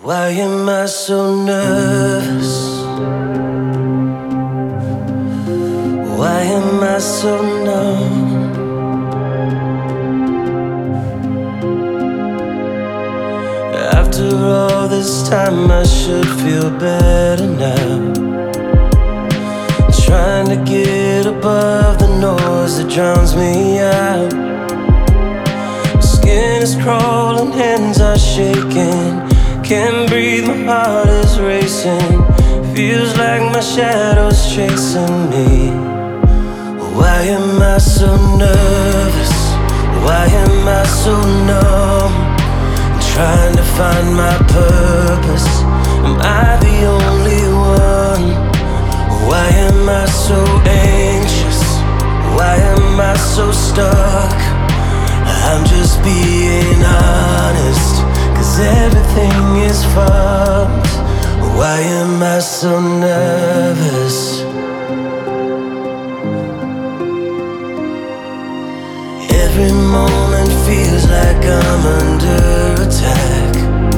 Why am I so nervous? Why am I so numb? After all this time I should feel better now. Trying to get above the noise that drowns me out. Skin is crawling, hands are shaking. Can't breathe, my heart is racing. Feels like my shadow's chasing me. Why am I so nervous? Why am I so numb? Trying to find my purpose. Am I the only one? Why am I so anxious? Why am I so stuck? I'm just being honest, 'cause everything is fucked. Why am I so nervous? Every moment feels like I'm under attack,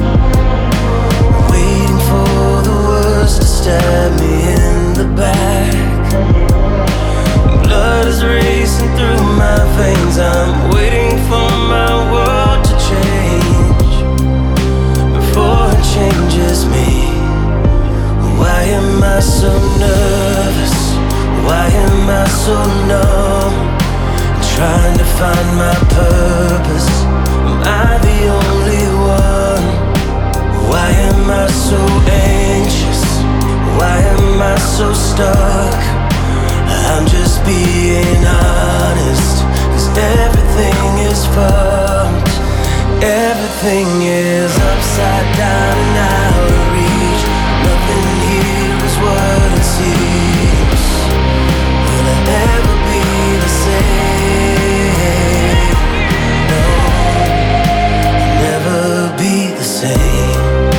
waiting for the words to stab me in the back. Blood is racing through my veins. I'm waiting for my world to change before it changes me. Why am I so nervous? Why am I so numb? Trying to find my purpose. Am I the only one? Why am I so anxious? Why am I so stuck? I'm just being honest, 'cause everything is fucked. Everything is upside down and out of reach. Nothing here is what it seems. Will I ever be the same? No, I'll never be the same.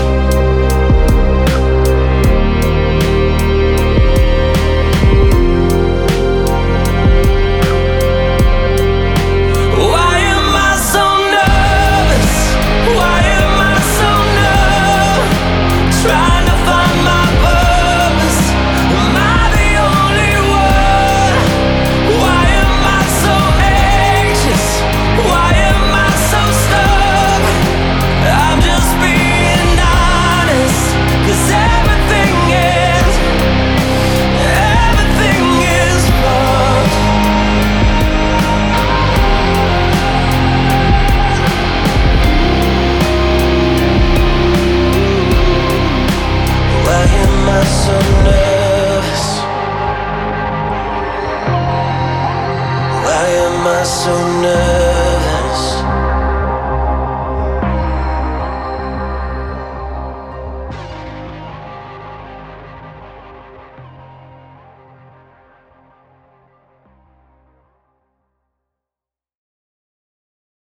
So nervous. Why am I so nervous?